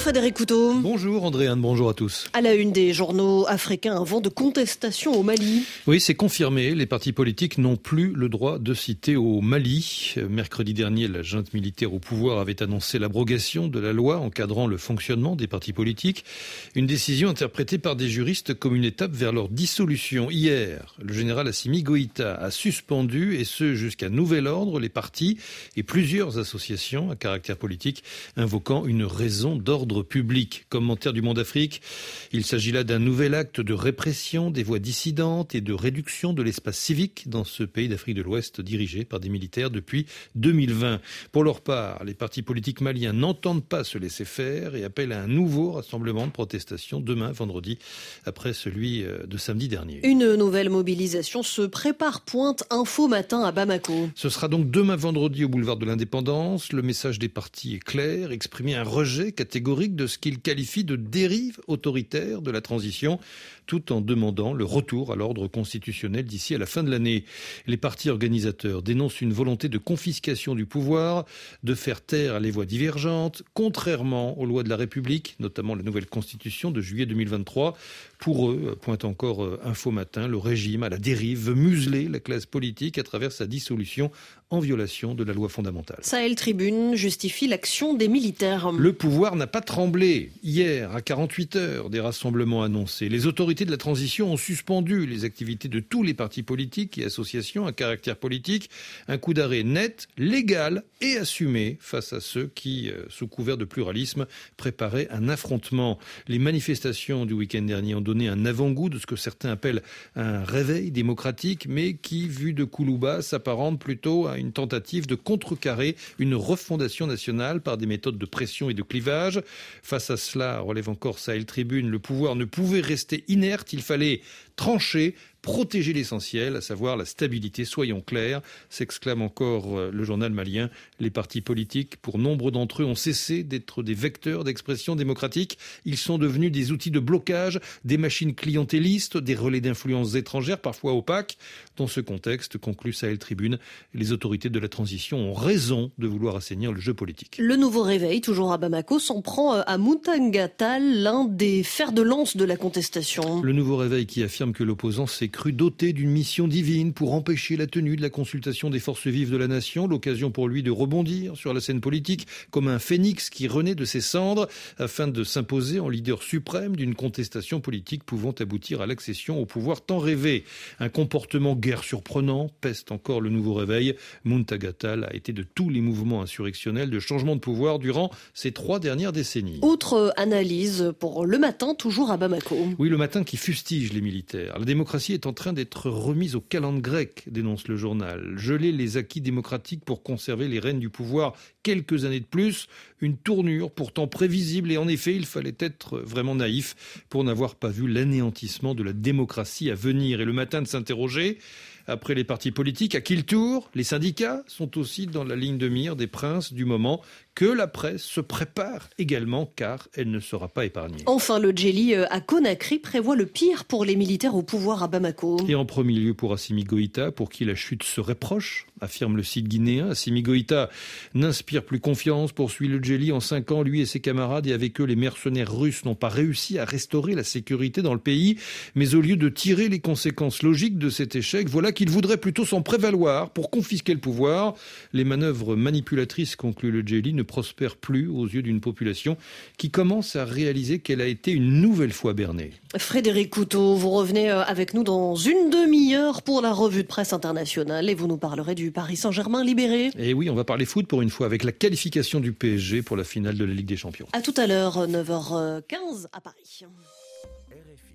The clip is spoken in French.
Frédéric Couteau. Bonjour Andréane, bonjour à tous. À la une des journaux africains, un vent de contestation au Mali. Oui, c'est confirmé, les partis politiques n'ont plus le droit de citer au Mali. Mercredi dernier, la junte militaire au pouvoir avait annoncé l'abrogation de la loi encadrant le fonctionnement des partis politiques. Une décision interprétée par des juristes comme une étape vers leur dissolution. Hier, le général Assimi Goïta a suspendu, et ce jusqu'à nouvel ordre, les partis et plusieurs associations à caractère politique, invoquant une raison d'ordre public. Commentaire du Monde Afrique, il s'agit là d'un nouvel acte de répression des voix dissidentes et de réduction de l'espace civique dans ce pays d'Afrique de l'Ouest dirigé par des militaires depuis 2020. Pour leur part, les partis politiques maliens n'entendent pas se laisser faire et appellent à un nouveau rassemblement de protestation demain, vendredi, après celui de samedi dernier. Une nouvelle mobilisation se prépare, pointe Info Matin à Bamako. Ce sera donc demain vendredi au boulevard de l'Indépendance. Le message des partis est clair, exprimer un rejet catégorique de ce qu'il qualifie de dérive autoritaire de la transition, tout en demandant le retour à l'ordre constitutionnel d'ici à la fin de l'année. Les partis organisateurs dénoncent une volonté de confiscation du pouvoir, de faire taire les voix divergentes, contrairement aux lois de la République, notamment la nouvelle constitution de juillet 2023. Pour eux, pointe encore Info Matin, le régime à la dérive veut museler la classe politique à travers sa dissolution en violation de la loi fondamentale. Sahel Tribune justifie l'action des militaires. Le pouvoir n'a pas tremblé. Hier, à 48 heures, des rassemblements annoncés. Les autorités de la transition ont suspendu les activités de tous les partis politiques et associations à caractère politique. Un coup d'arrêt net, légal et assumé face à ceux qui, sous couvert de pluralisme, préparaient un affrontement. Les manifestations du week-end dernier ont donné un avant-goût de ce que certains appellent un réveil démocratique, mais qui, vu de Koulouba, s'apparente plutôt à une tentative de contrecarrer une refondation nationale par des méthodes de pression et de clivage. Face à cela, relève encore Sahel Tribune, le pouvoir ne pouvait rester inerte, il fallait trancher, protéger l'essentiel, à savoir la stabilité. Soyons clairs, s'exclame encore le journal malien. Les partis politiques, pour nombre d'entre eux, ont cessé d'être des vecteurs d'expression démocratique. Ils sont devenus des outils de blocage, des machines clientélistes, des relais d'influences étrangères, parfois opaques. Dans ce contexte, conclut Sahel Tribune, les autorités de la transition ont raison de vouloir assainir le jeu politique. Le nouveau réveil, toujours à Bamako, s'en prend à Muntagata, l'un des fers de lance de la contestation. Le nouveau réveil qui affirme que l'opposant s'est cru doté d'une mission divine pour empêcher la tenue de la consultation des forces vives de la nation, l'occasion pour lui de rebondir sur la scène politique comme un phénix qui renaît de ses cendres afin de s'imposer en leader suprême d'une contestation politique pouvant aboutir à l'accession au pouvoir tant rêvé. Un comportement guère surprenant, peste encore le nouveau réveil. Muntagata a été de tous les mouvements insurrectionnels de changement de pouvoir durant ces 3 dernières décennies. Autre analyse pour Le Matin, toujours à Bamako. Oui, Le Matin qui fustige les militaires. La démocratie est en train d'être remise aux calendes grecques, dénonce le journal. Geler les acquis démocratiques pour conserver les rênes du pouvoir quelques années de plus, une tournure pourtant prévisible et en effet, il fallait être vraiment naïf pour n'avoir pas vu l'anéantissement de la démocratie à venir. Et Le Matin de s'interroger, après les partis politiques, à qui le tour ? Les syndicats sont aussi dans la ligne de mire des princes du moment que la presse se prépare également car elle ne sera pas épargnée. Enfin, le Djeli à Conakry prévoit le pire pour les militaires au pouvoir à Bamako. Et en premier lieu pour Assimi Goïta, pour qui la chute serait proche, affirme le site guinéen. Assimi Goïta n'inspire plus confiance, poursuit le Djeli. En 5 ans, lui et ses camarades et avec eux les mercenaires russes n'ont pas réussi à restaurer la sécurité dans le pays. Mais au lieu de tirer les conséquences logiques de cet échec, voilà qu'ils voudraient plutôt s'en prévaloir pour confisquer le pouvoir. Les manœuvres manipulatrices, conclut le Djeli, ne prospère plus aux yeux d'une population qui commence à réaliser qu'elle a été une nouvelle fois bernée. Frédéric Couteau, vous revenez avec nous dans une demi-heure pour la revue de presse internationale et vous nous parlerez du Paris Saint-Germain libéré. Et oui, on va parler foot pour une fois avec la qualification du PSG pour la finale de la Ligue des Champions. À tout à l'heure, 9h15 à Paris. RFI.